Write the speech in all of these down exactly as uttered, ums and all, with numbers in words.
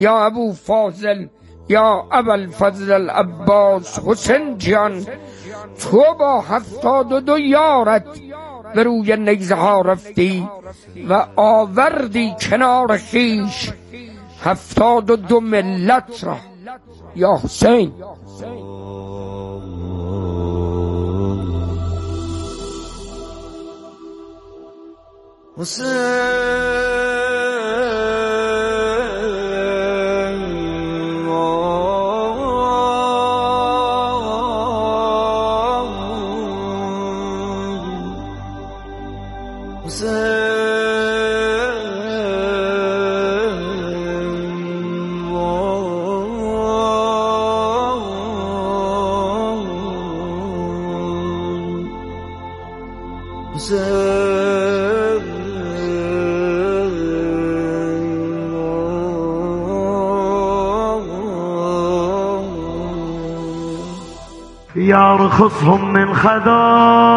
یا ابو فاضل، یا ابوالفضل العباس حسین جان، تو با هفتاد و دو یارت به روی نیزه ها رفتی و آوردی کنار خویش هفتاد و دو ملت را. یا حسین، حسین يرخصهم من خذا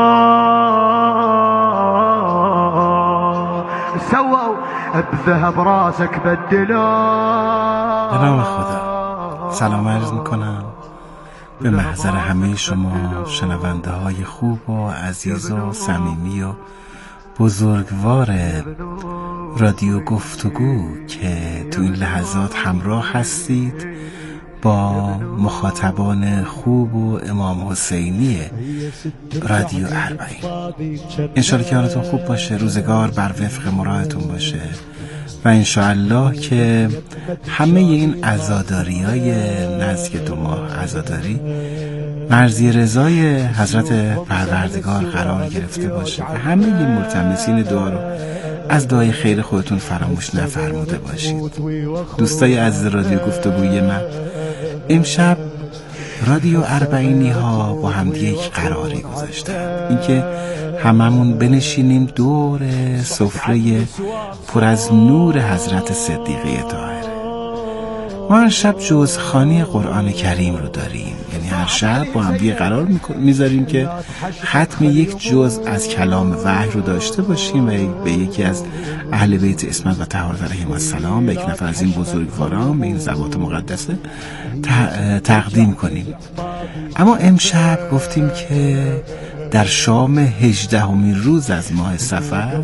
سووا بذهب راسك بدلا. به نام خدا سلام عرض میکنم به محضر همه شما شنونده های خوب و عزیز و صمیمی و بزرگوار رادیو گفتگو که تو این لحظات همراه هستید با مخاطبان خوب و امام حسینی رادیو اربعین. انشالله که حالتون خوب باشه، روزگار بر وفق مرادتون باشه و انشالله که همه این عزاداری های نزدیک دو ماه عزاداری مرضی رضای حضرت پروردگار قرار گرفته باشه و همه این ملتمسین دعا رو از دعای خیر خودتون فراموش نفرموده باشید. دوستای عزیز رادیو گفتگوی من، امشب رادیو اربعینی ها با هم یک قراری گذاشتن، اینکه هممون بنشینیم دور سفره پر از نور حضرت صدیقه طاهره. ما هر شب جزخوانی قرآن کریم رو داریم، یعنی هر شب با هم دیگه قرار میذاریم که ختم یک جزء از کلام وحی رو داشته باشیم و به یکی از اهل بیت عصمت و طهارت علیهم السلام، به یک نفر از این بزرگواران، به این ذوات مقدسه تقدیم کنیم. اما امشب گفتیم که در شام هجدهمین روز از ماه صفر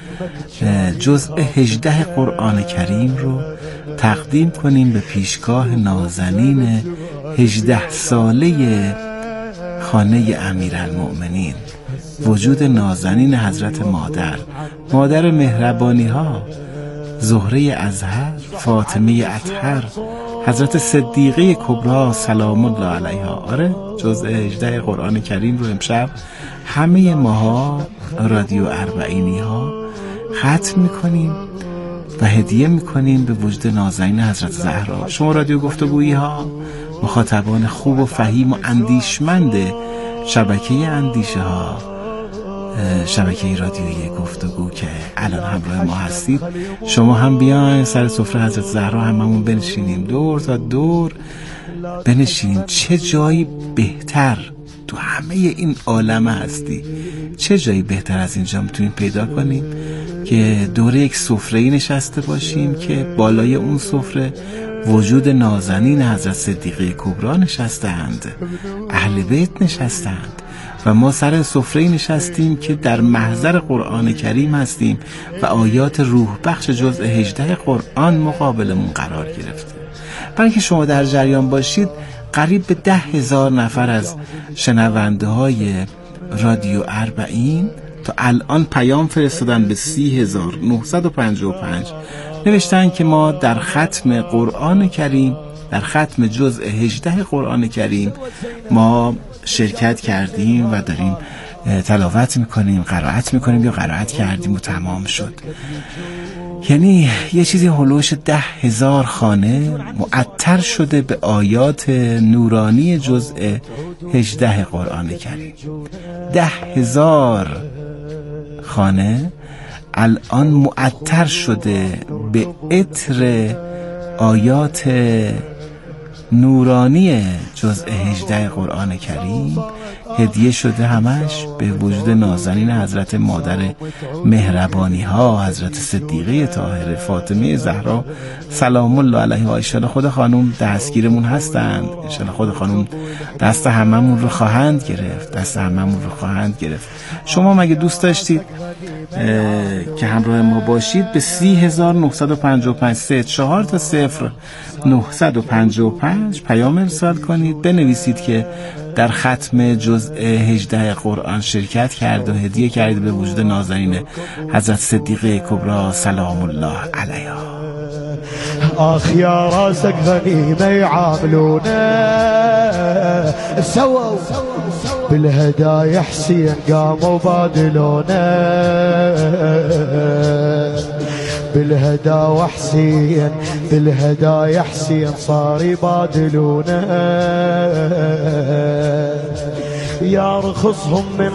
جزء هجده قرآن کریم رو تقدیم کنیم به پیشگاه نازنین هجده ساله خانه امیرالمؤمنین، وجود نازنین حضرت مادر، مادر مهربانی ها، زهره ازهر، فاطمه اطهر، حضرت صدیقه کبری سلام الله علیها. آره، جزء هجده قرآن کریم رو امشب همه ماها رادیو اربعینی ها ختم میکنیم و هدیه میکنیم به وجود نازنین حضرت زهرا. شما رادیو گفتگویی ها، مخاطبان خوب و فهیم و اندیشمند شبکه اندیشه ها، شبکه رادیویی گفتگو که الان همراه ما هستید، شما هم بیاین سر سفره حضرت زهرا هممون بنشینیم، دور تا دور بنشینیم. چه جایی بهتر تو همه این عالم هستی، چه جایی بهتر از اینجا میتونیم پیدا کنیم که دور یک سفره‌ای نشسته باشیم که بالای اون سفره وجود نازنین حضرت صدیقه کبری نشستند، اهل بیت نشستند و ما سر سفره‌ای نشستیم که در محضر قرآن کریم هستیم و آیات روح بخش جزء هجده قرآن مقابلمون قرار گرفته. برای اینکه شما در جریان باشید، قریب به ده هزار نفر از شنونده های رادیو اربعین تا الان پیام فرستادن به سی هزار و نهصد و پنجاه و پنج، نوشتن که ما در ختم قرآن کریم، در ختم جزء هجده قرآن کریم ما شرکت کردیم و داریم تلاوت میکنیم، قرائت میکنیم یا قرائت کردیم و تمام شد. یعنی یه چیزی هلوش ده هزار خانه معطر شده به آیات نورانی جزء هجده قرآن کریم. ده هزار خانه الان معطر شده به عطر آیات نورانی جزء هجده قرآن کریم هدیه شده همش به وجود نازنین حضرت مادر مهربانی ها حضرت صدیقه طاهره فاطمه زهرا سلام الله علیها. ان شاءالله خود خانم دستگیرمون هستند، ان شاءالله خود خانم دست هممون رو خواهند گرفت، دست هممون رو خواهند گرفت. شما مگه دوست داشتید که همراه ما باشید به سی هزار و نهصد و پنجاه و پنج سه چهار تا صفر نهصد و پنجاه و پنج پیام ارسال کنید، بنویسید که در ختم جزء هجده قرآن شرکت کرد و هدیه کرد به وجود نازنین حضرت صدیقه کبرا سلام الله علیها. آخ یا راسك غنیمه يعاملونه سووا بالهدايا حسين قاموا بادلونه بالهدايا حسين بالهدايا حسين صار يبادلونه يا رخصهم من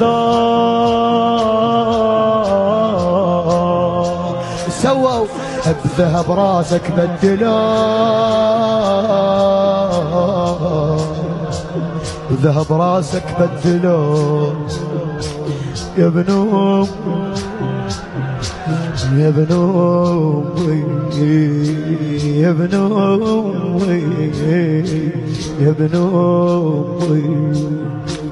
خذا سووا بذهب راسك بدلوا ذهب راسك بدلوا يا بنوم يا بنوم يا بنوم يا بنوم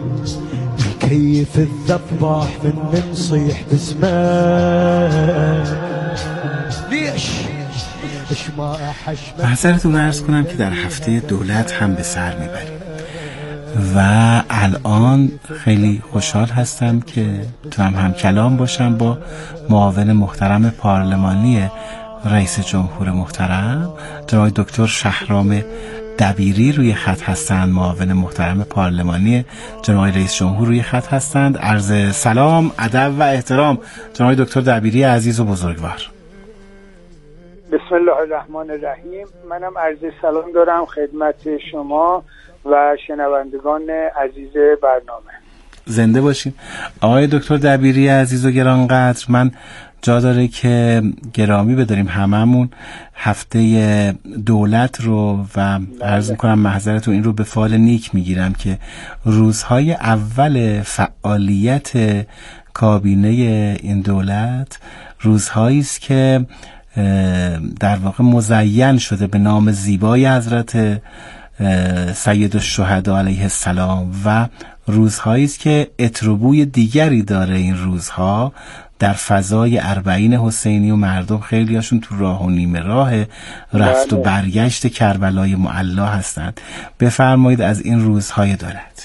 كيف الذباح من نصيح باسمه ليش ايش ما احش. حضرتون عرض کنم که در هفته دولت هم به سر میبریم و الان خیلی خوشحال هستم که تو هم هم کلام باشم با معاون محترم پارلمانی رئیس جمهور محترم جناب دکتر شهرام دبیری روی خط هستند. معاون محترم پارلمانی جناب رئیس جمهور روی خط هستند. عرض سلام، ادب و احترام جناب دکتر دبیری عزیز و بزرگوار. بسم الله الرحمن الرحیم. منم عرض سلام دارم خدمت شما و شنوندگان عزیز برنامه. زنده باشین آقای دکتر دبیری عزیز و گرانقدر. من جا داره که گرامی بداریم هممون هفته دولت رو و عرض میکنم معذرتون این رو به فال نیک میگیرم که روزهای اول فعالیت کابینه این دولت روزهایی است که در واقع مزین شده به نام زیبای حضرت سید الشهدا علیه السلام و روزهایی است که اتروبوی دیگری داره. این روزها در فضای اربعین حسینی و مردم خیلی هاشون تو راه و نیمه راه رفت و برگشت کربلای معلا هستند. بفرمایید از این روزهای دولت.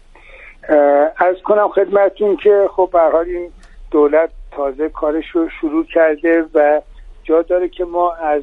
عرض کنم خدمتون که خب به هر حال این دولت تازه کارش رو شروع کرده و جا داره که ما از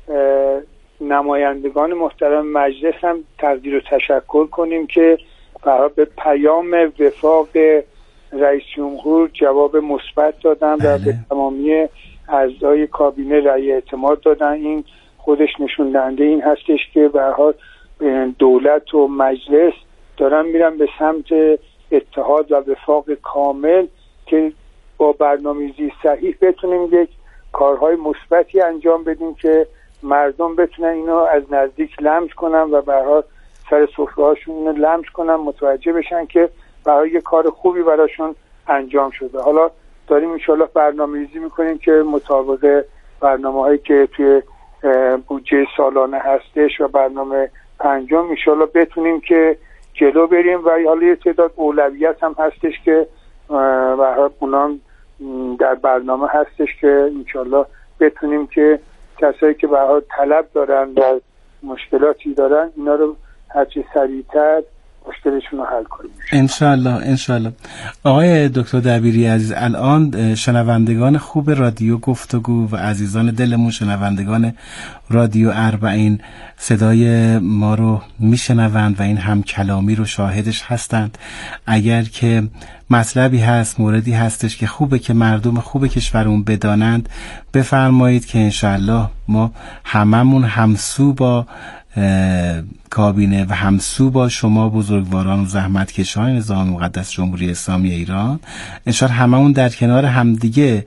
نمایندگان محترم مجلس هم تقدیر و تشکر کنیم که به پیام وفاق رئیس جمهور جواب مثبت دادن و به تمامی اعضای کابینه رأی اعتماد دادن. این خودش نشون دهنده این هستش که به هر حال دولت و مجلس دارن میرن به سمت اتحاد و وفاق کامل که با برنامه‌ریزی صحیح بتونیم یک کارهای مثبتی انجام بدیم که مردم بتونن اینو از نزدیک لمس کنن و به هر حال سر سفره‌هاشون اینو لمس کنن، متوجه بشن که برای یه کار خوبی براشون انجام شده. حالا داریم انشالله برنامه‌ریزی میکنیم که مطابق برنامه‌هایی که توی بودجه سالانه هستش و برنامه پنجم انشالله بتونیم که جلو بریم و حالا یه تعداد اولویت هم هستش که به هر حال اونام در برنامه هستش که انشالله بتونیم که کسایی که به هر حال طلب دارن و مشکلاتی دارن اینا رو هرچی سریعتر مشکلشون رو حل کنیم انشالله. انشالله آقای دکتر دبیری عزیز، الان شنوندگان خوب رادیو گفتگو و عزیزان دلمون شنوندگان رادیو اربعین صدای ما رو میشنوند و این هم کلامی رو شاهدش هستند. اگر که مطلبی هست، موردی هستش که خوبه که مردم خوب کشورمون بدانند، بفرمایید که انشالله ما هممون همسو با کابینه و همسو با شما بزرگواران و زحمتکشان نظام مقدس جمهوری اسلامی ایران انشالله هممون در کنار همدیگه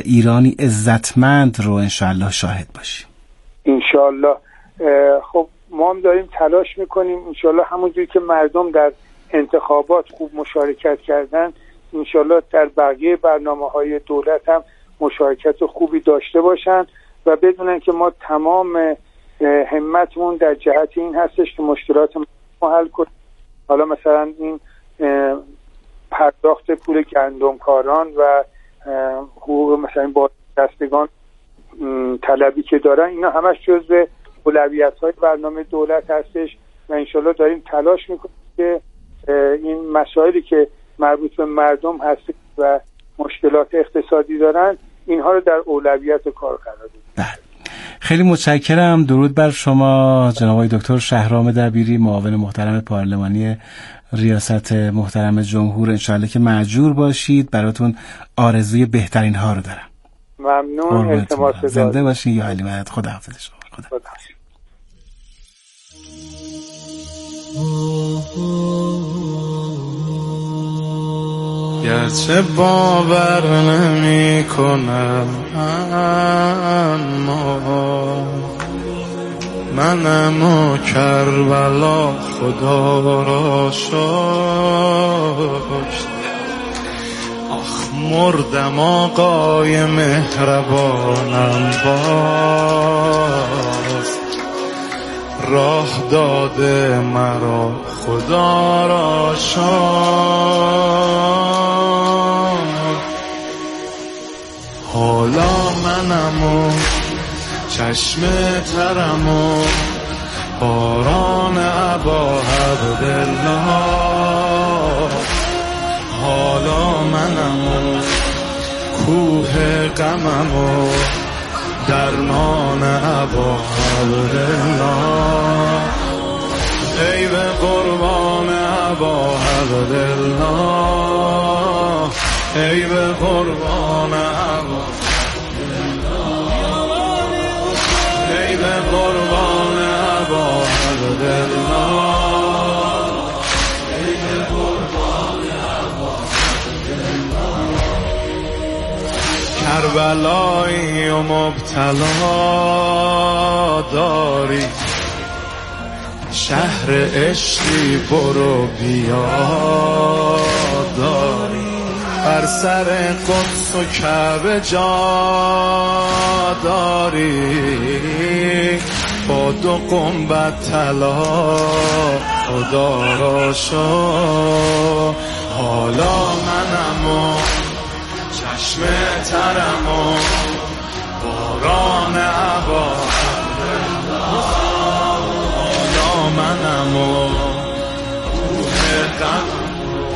ایرانی عزتمند رو انشالله شاهد باشیم. انشالله. خب ما هم داریم تلاش میکنیم انشالله همونجوری که مردم در انتخابات خوب مشارکت کردن انشالله در بقیه برنامه‌های دولت هم مشارکت خوبی داشته باشن و بدونن که ما تمام همتمون در جهت این هستش که مشکلات ما حل کنیم. حالا مثلا این پرداخت پول گندمکاران و حقوق مثلا بازدستگان طلبی که دارن اینا همش جزء اولویت‌های برنامه دولت هستش و انشالله داریم تلاش میکنیم که این مسائلی که مربوط به مردم هست و مشکلات اقتصادی دارن اینها رو در اولویت کار قرار بدیم. خیلی متشکرم. درود بر شما جناب آقای دکتر شهرام دبیری، معاون محترم پارلمانی ریاست محترم جمهور. انشالله که مأجور باشید، براتون آرزوی بهترین ها رو دارم. ممنون. التماس دارم. زنده باشین یا علی مدد. خداحافظ شما. خدا. گرچه باور نمی کنم اما منم و کربلا خدا را شکر. آخ مردم آقای مهربانم باز راه داده مرا خدا را شکر. حالا منم و چشم ترم و باران ابا عبدالله. حالا منم و کوه غمم و درمان ابا عبدالله. ای به قربان ابا عبدالله، ای به قربان ابا، ای به قربان ابا عبدالله، ای به قربان ابا عبدالله. کربلایی و مبتلا داری، شهر عشقی برو بیا داری، بر سر قدس و کعبه جا داری، با دو گنبد طلا خدا را شو. حالا منم و چشم ترم و باران ابا، حالا منم و کوه غمم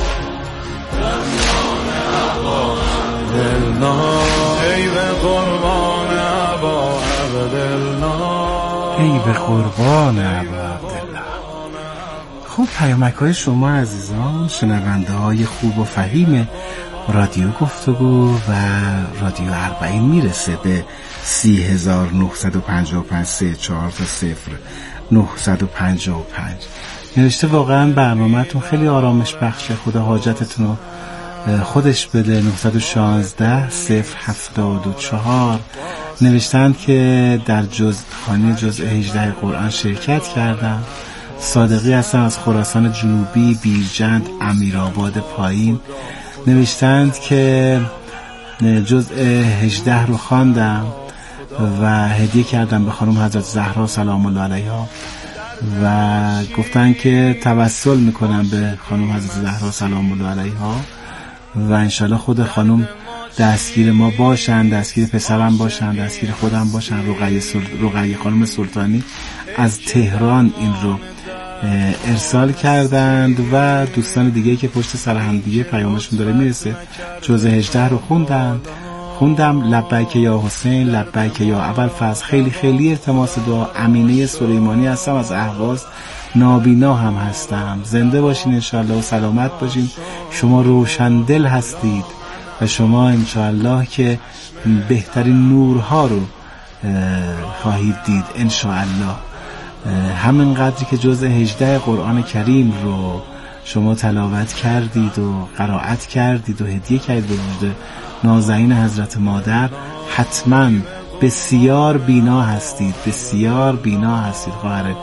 ای به قربان ابا عبدالله، ای به قربان ابا عبدالله. خوب پیامک‌های شما عزیزان، شنونده های خوب و فهیم رادیو گفتگو و رادیو اربعین میرسه به سی هزار نهصد و پنجاه و پنج سه چهار تا صفر نهصد و پنجاه و پنج. نوشته واقعا برنامه‌تون خیلی آرامش بخشه، خدا حاجتتون رو خودش بده. نهصد و شانزده صفر هفتاد و چهار نوشتن که در جز خانه جزء هجده قرآن شرکت کردم. صادقی هستن از خراسان جنوبی، بیرجند، امیرآباد پایین. نوشتند که جزء هجده رو خواندم و هدیه کردم به خانم حضرت زهرا سلام الله علیها و گفتن که توسل میکنم به خانم حضرت زهرا سلام الله علیها و انشالله خود خانم دستگیر ما باشن، دستگیر پسرم باشن، دستگیر خودم باشن. رقیه سل... رقیه خانم سلطانی از تهران این رو ارسال کردند و دوستان دیگه که پشت سر هم دیگه پیامشون داره میرسه. جزء هجده رو خوندند خوندم لبیک یا حسین، لبیک یا ابوالفضل. خیلی خیلی التماس دعا. امینه سلیمانی هستم از اهواز، نابینا هم هستم. زنده باشین انشالله و سلامت باشین. شما روشندل هستید و شما انشالله که بهترین نورها رو خواهید دید انشالله. همین قدری که جزء هجده قرآن کریم رو شما تلاوت کردید و قرائت کردید و هدیه کردید به وجود نازنین حضرت مادر، حتما بسیار بینا هستید، بسیار بینا هستید خواهر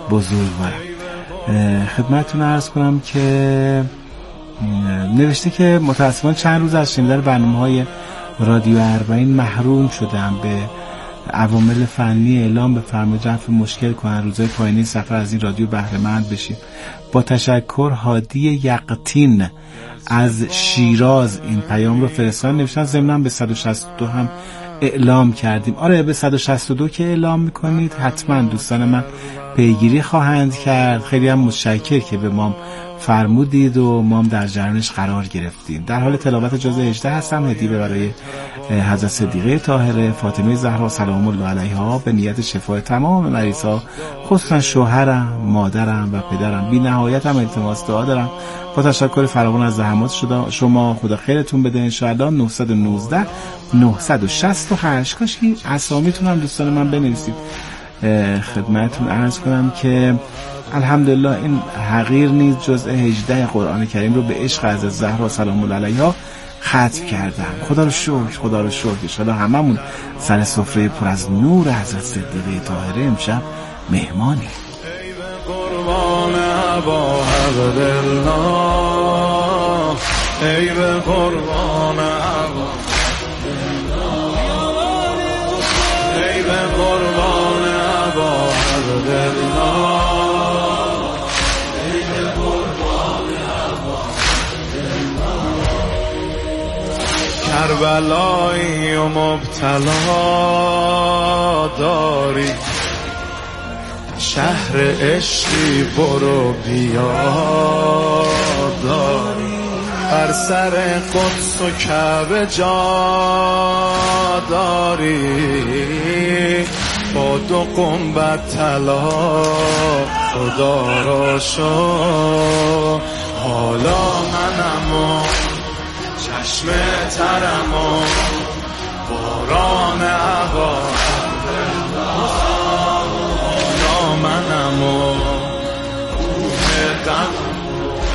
بزرگوارم. خدمتتون عرض کنم که نوشته که متاسفانه چند روز از شنیدن برنامه‌های رادیو اربعین محروم شدم. به عوامل فنی اعلام بفرمایید رفع مشکل کنن، روزهای پایانی سفر از این رادیو بهره مند بشیم. با تشکر. هادی یقطین از شیراز این پیام رو فرستادن، نوشتن ضمناً به صد و شصت و دو هم اعلام کردیم. آره به صد و شصت و دو که اعلام میکنید حتما دوستان من پیگیری خواهند کرد. خیلی هم متشکر که به ما فرمودید و ما هم در جریانش قرار گرفتیم. در حال تلاوت جزء هجده هستم. هدیه برای حضرت صدیقه طاهره فاطمه زهرا سلام الله علیها به نیت شفای تمام مریض‌ها، خصوصا شوهرم، مادرم و پدرم. بی نهایت هم التماس دعا دارم. با تشکر فراوان از زحمات شما، خدا خیرتون بده. انشاءالله نه یک نه نه شش هشت. کاش که اسامیتون هم دوستان من بنویسید. خدمتتون عرض کنم که الحمدلله این حقیر نیز جزء هجده قرآن کریم رو به عشق حضرت زهرا سلام الله علیها ختم کردم. خدا رو شکر، خدا رو شکر. ان شاءالله هممون سر سفره پر از نور حضرت صدیقه طاهره امشب مهمانی. ای به قربان ابا عبدالله، ای به قربان ابا، ای به قربان ابا عبدالله، کربلایی و مبتلا داری، شهر عشقی برو بیا داری، بر سر قدس و کعبه جا داری، با دو گنبد طلا خدا را شو. حالا منم و چشم ترم و باران عبا، حالا منم و کوه غمم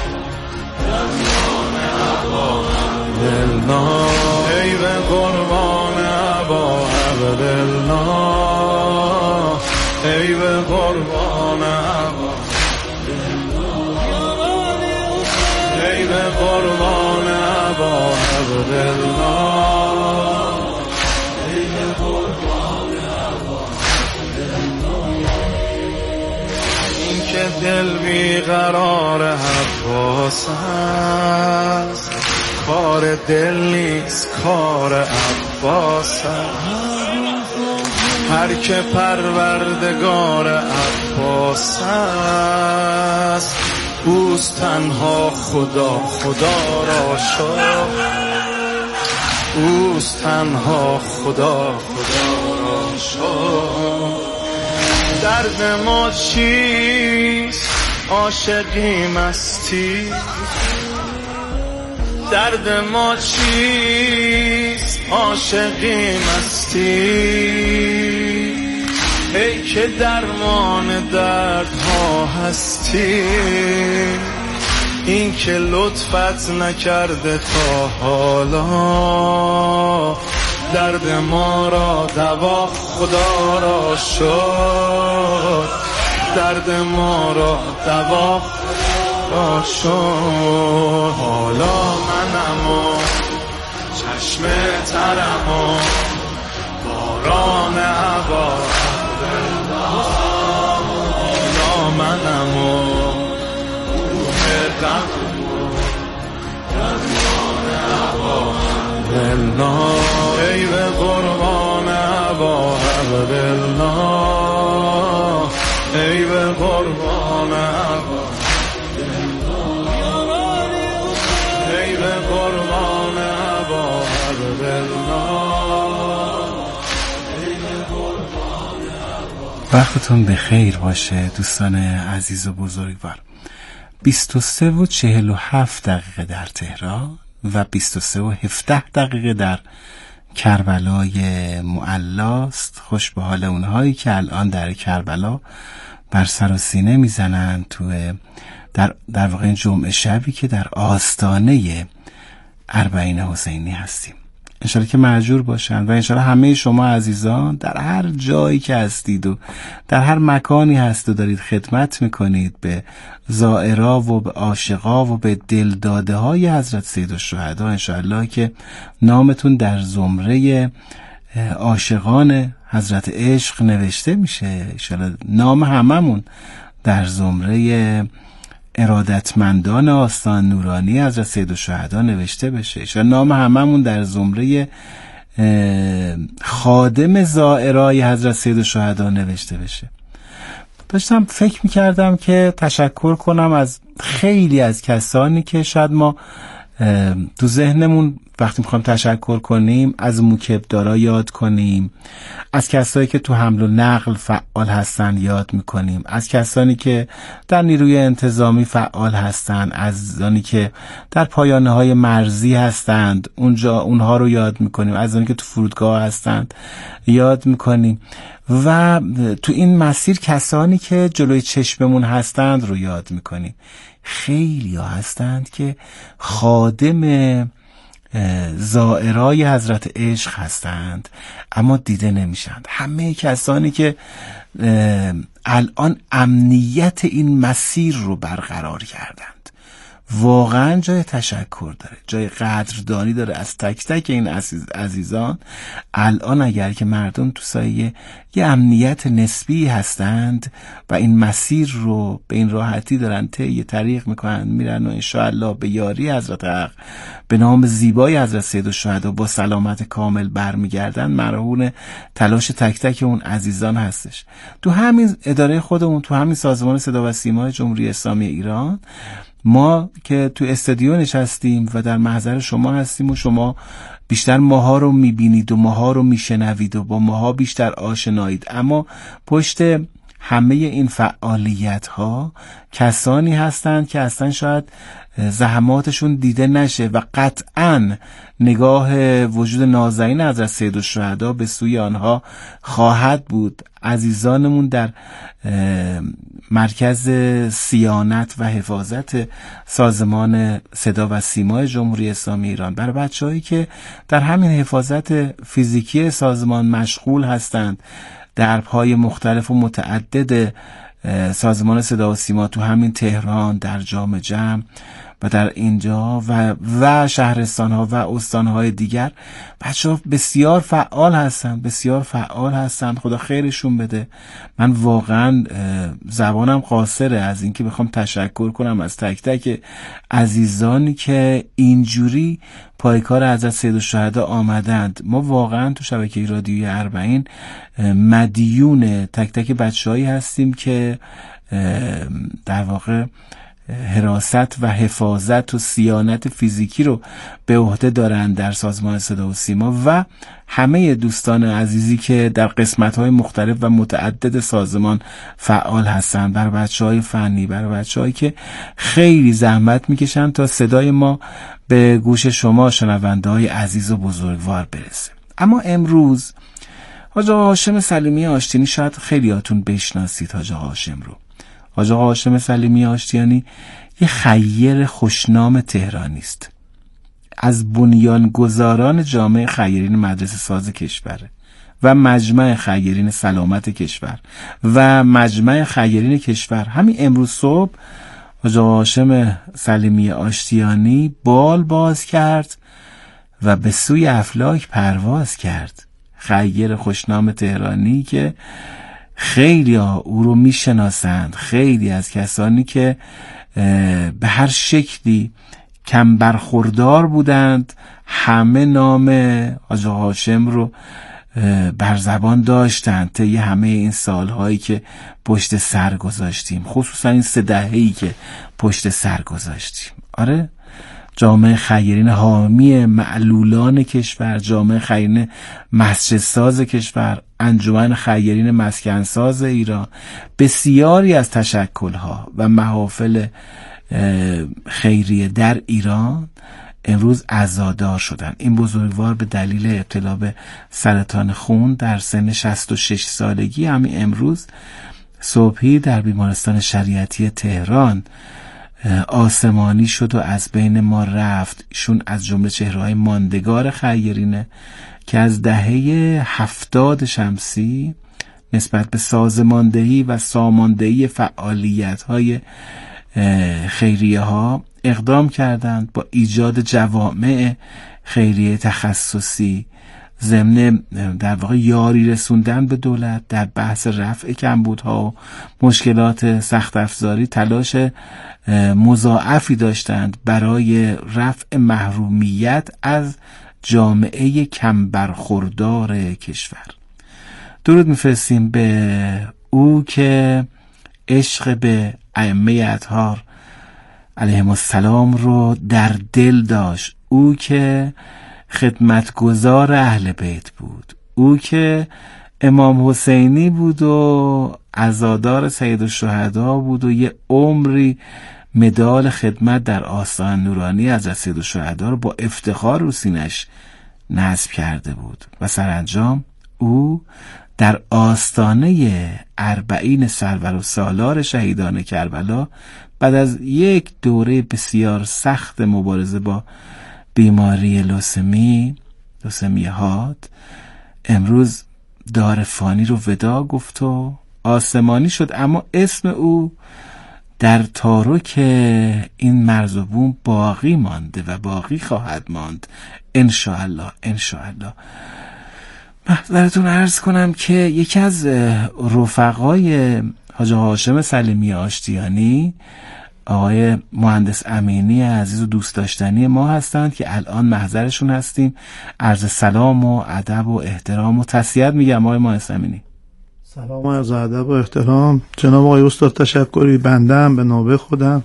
دلان عبا دلنا، ای به قربان عبا عبدالله، ای به قربان عبا، ای به قربان عبا عبدالله، ای به قربان عبا عبدالله. این که دل بیقرار عباس است، کار دل نیست کار عباس است. هر که پروردگار عباس است، اوست تنها خدا خدا را شد، اوست تنها خدا خدا را شد. درد ما چیست؟ عاشقی مستی. درد ما چیست؟ عاشقی مستی. ای که درمان دردها هستی، این که لطفت نکرده تا حالا، درد ما را دوا خدا را شد، درد ما را دوا خدا را شد. حالا منم و چشم ترم و باران عبا، حالا منم و کوه غمم و درمان عبا دلنا، ای به قربان عبا عبدالله، ای به قربان عبا دلنا، ای به قربان عبا عبدالله. وقتتون به خیر باشه دوستان عزیز و بزرگوار. بیست و سه و چهل و هفت دقیقه در تهران و بیست و سه و هفده دقیقه در کربلای معلاست. خوش به حال اونهایی که الان در کربلا بر سر و سینه میزنن تو در, در واقع جمعه شبی که در آستانه اربعین حسینی هستیم. انشالله که مأجور باشن و انشالله همه شما عزیزان در هر جایی که هستید و در هر مکانی هست و دارید خدمت میکنید به زائرا و به عاشقا و به دلداده های حضرت سیدالشهدا، انشالله که نامتون در زمره عاشقان حضرت عشق نوشته میشه. انشالله نام هممون در زمره ارادتمندان آستان نورانی حضرت سیدالشهدا نوشته بشه. انشالله نام هممون در زمره خادم زائرای حضرت سیدالشهدا نوشته بشه. داشتم فکر میکردم که تشکر کنم از خیلی از کسانی که شاید ما تو ذهنمون وقتی میخوایم تشکر کنیم از موکبدارا یاد کنیم، از کسایی که تو حمل و نقل فعال هستن یاد میکنیم، از کسانی که در نیروی انتظامی فعال هستن، از آنی که در پایانه های مرزی هستند اونجا اونها رو یاد میکنیم، از آنی که تو فرودگاه هستند یاد میکنیم و تو این مسیر کسانی که جلوی چشممون هستند رو یاد میکنیم. خیلی ها هستند که خادم زائرای حضرت عشق هستند اما دیده نمیشند. همه کسانی که الان امنیت این مسیر رو برقرار کردند واقعا جای تشکر داره، جای قدردانی داره از تک تک این عزیزان. الان اگر که مردم تو سایه یه امنیت نسبی هستند و این مسیر رو به این راحتی دارن طی طریق میکنن میرن و انشاءالله به یاری حضرت حق به نام زیبای حضرت سیدالشهدا با سلامت کامل برمیگردن، مرهون تلاش تک تک اون عزیزان هستش. تو همین اداره خودمون، تو همین سازمان صدا و سیما جمهوری اسلامی ایران، ما که تو استودیو نشستیم و در محضر شما هستیم و شما بیشتر ماها رو میبینید و ماها رو میشنوید و با ماها بیشتر آشنایید، اما پشت همه این فعالیت ها کسانی هستند که اصلا شاید زحماتشون دیده نشه و قطعاً نگاه وجود نازنین حضرت سیدالشهدا به سوی آنها خواهد بود. عزیزانمون در مرکز صیانت و حفاظت سازمان صدا و سیما جمهوری اسلامی ایران، برای بچه‌هایی که در همین حفاظت فیزیکی سازمان مشغول هستند، درب‌های مختلف و متعدد سازمان صدا و سیما تو همین تهران، در جام جم و در اینجا و و شهرستان‌ها و استان‌های دیگر، بچه‌ها بسیار فعال هستن، بسیار فعال هستن. خدا خیرشون بده. من واقعا زبانم قاصره از اینکه بخوام تشکر کنم از تک تک عزیزانی که اینجوری پایکار حضرت سیدالشهدا آمدند. ما واقعا تو شبکه رادیویی اربعین مدیون تک تک بچه‌هایی هستیم که در واقع حراست و حفاظت و صیانت فیزیکی رو به عهده دارند در سازمان صدا و سیما و همه دوستان عزیزی که در قسمت‌های مختلف و متعدد سازمان فعال هستند، برای بچه‌های فنی، برای بچه‌هایی که خیلی زحمت میکشن تا صدای ما به گوش شما شنونده‌های عزیز و بزرگوار برسه. اما امروز حاج آقا هاشم سلیمی آشتیانی، شاید خیلیاتون بشناسید حاج آقا هاشم رو. حاج آقا هاشم سلیمی آشتیانی یه خیر خوشنام تهرانی است. از بنیانگذاران جامعه خیرین مدرسه ساز کشور و مجمع خیرین سلامت کشور و مجمع خیرین کشور. همین امروز صبح حاج آقا هاشم سلیمی آشتیانی بال باز کرد و به سوی افلاک پرواز کرد. خیر خوشنام تهرانی که خیلی ها او رو میشناسند، خیلی از کسانی که به هر شکلی کم برخوردار بودند همه نام حاج آقا هاشم رو بر زبان داشتند طی همه این سالهایی که پشت سر گذاشتیم، خصوصا این سه دهه‌ای که پشت سر گذاشتیم. آره، جامعه خیرین حامی معلولان کشور، جامعه خیرین مسجد ساز کشور، انجمن خیرین مسکن ساز ایران، بسیاری از تشکل‌ها و محافل خیریه در ایران امروز عزادار شدن. این بزرگوار به دلیل ابتلا به سرطان خون در سن شصت و شش سالگی همین امروز صبحی در بیمارستان شریعتی تهران آسمانی شد و از بین ما رفت. ایشون از جمله چهره‌های ماندگار خیرینه که از دهه هفتاد شمسی نسبت به سازماندهی و ساماندهی فعالیت‌های خیریه ها اقدام کردند با ایجاد جوامع خیریه تخصصی، ضمن در واقع یاری رسوندن به دولت در بحث رفع کمبودها و مشکلات سخت افزاری تلاش مضاعفی داشتند برای رفع محرومیت از جامعه کم برخوردار کشور. درود میفرستیم به او که عشق به ائمه اطهار علیهم السلام رو در دل داشت، او که خدمتگزار اهل بیت بود، او که امام حسینی بود و عزادار سید الشهدا بود و یه عمری مدال خدمت در آستان نورانی حضرت سید الشهدا رو با افتخار رو سینش نصب کرده بود و سرانجام او در آستانه اربعین سرور و سالار شهیدان کربلا بعد از یک دوره بسیار سخت مبارزه با بیماری لوسمی لوسمی حاد امروز دار فانی رو ودا گفت و آسمانی شد، اما اسم او در تارک این مرز و بوم باقی مانده و باقی خواهد ماند انشاءالله انشاءالله. محضرتون عرض کنم که یکی از رفقای حاج هاشم سلیمی آشتیانی آقای مهندس امینی عزیز و دوست داشتنی ما هستند که الان محضرشون هستیم. عرض سلام و ادب و احترام و تسلیت میگم آقای مهندس امینی. سلام و عرض ادب و احترام جناب آقای استاد، تشکری. بندم به نوبه خودم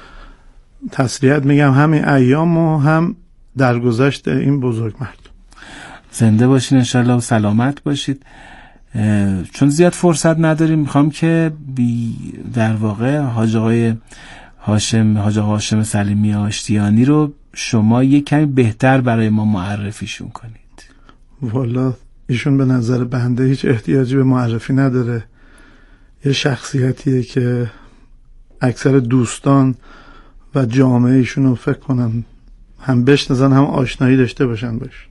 تسلیت میگم همین ایام و هم درگذشت این بزرگ مرد. زنده باشین انشالله و سلامت باشید. چون زیاد فرصت نداریم میخوام که بی در واقع حاج آقای هاشم حاج هاشم سلیمی آشتیانی رو شما یک کمی بهتر برای ما معرفیشون کنید. والا ایشون به نظر بنده هیچ احتیاجی به معرفی نداره. یه شخصیتیه که اکثر دوستان و جامعه ایشون رو فکر کنم هم بشناسن هم آشنایی داشته باشن باش.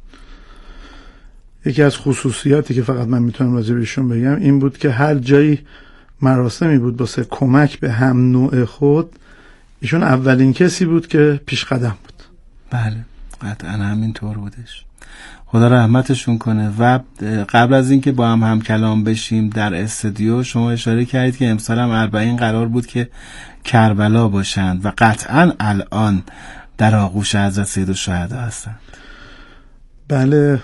یکی از خصوصیاتی که فقط من میتونم راجع بهشون بگم این بود که هر جایی مراسمی بود واسه کمک به هم نوع خود ایشون اولین کسی بود که پیش قدم بود. بله قطعا همین طور بودش. خدا رحمتشون کنه. و قبل از اینکه با هم هم کلام بشیم در استودیو شما اشاره کردید که امسال هم اربعین قرار بود که کربلا باشند و قطعا الان در آغوش حضرت سید الشهدا هستند. بله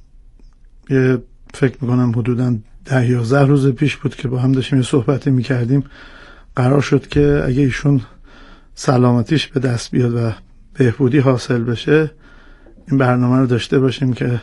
یه فکر میکنم حدوداً ده یازده روز پیش بود که با هم داشتیم یه صحبتی میکردیم. قرار شد که اگه ایشون سلامتیش به دست بیاد و بهبودی حاصل بشه این برنامه رو داشته باشیم که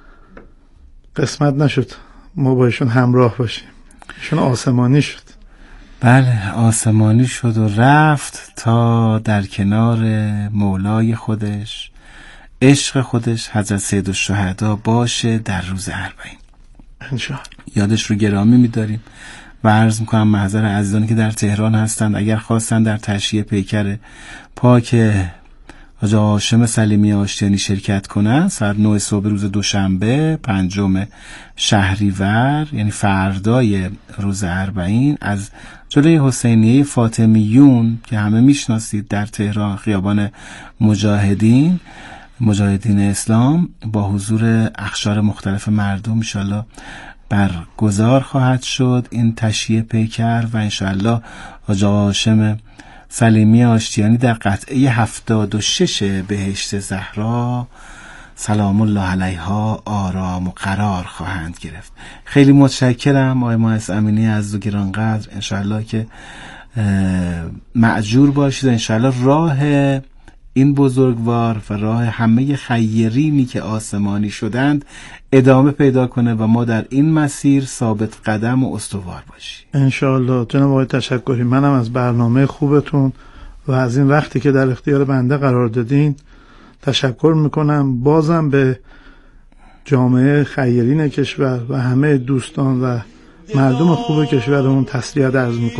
قسمت نشد ما با ایشون همراه باشیم. ایشون آسمانی شد. بله آسمانی شد و رفت تا در کنار مولای خودش عشق خودش حضرت سید الشهدا باشه در روز اربعین انشاءالله. یادش رو گرامی می‌داریم و عرض می‌کنم محضر عزیزانی که در تهران هستند اگر خواستن در تشییع پیکر پاک حاج هاشم سلیمی آشتیانی شرکت کنن ساعت نه صبح روز دوشنبه پنجم شهریور یعنی فردای روز اربعین از جلوی حسینیه فاطمیون که همه میشناسید در تهران خیابان مجاهدین مجاهدین اسلام با حضور اخشار مختلف مردم انشالله برگزار خواهد شد این تشییع پیکر و انشالله حاج هاشم سلیمی آشتیانی در قطعه هفتاد و شش بهشت زهرا سلام الله علیها آرام و قرار خواهند گرفت. خیلی متشکرم آقای مهندس امینی از و گرانقدر. انشالله که مأجور باشید. انشالله راه این بزرگوار و راه همه خیرینی که آسمانی شدند ادامه پیدا کنه و ما در این مسیر ثابت قدم و استوار باشیم انشاءالله. جناب آقای تشکری، منم از برنامه خوبتون و از این وقتی که در اختیار بنده قرار دادین تشکر میکنم. بازم به جامعه خیرین کشور و همه دوستان و مردم خوب کشورمون تسلیت عرض میکنم.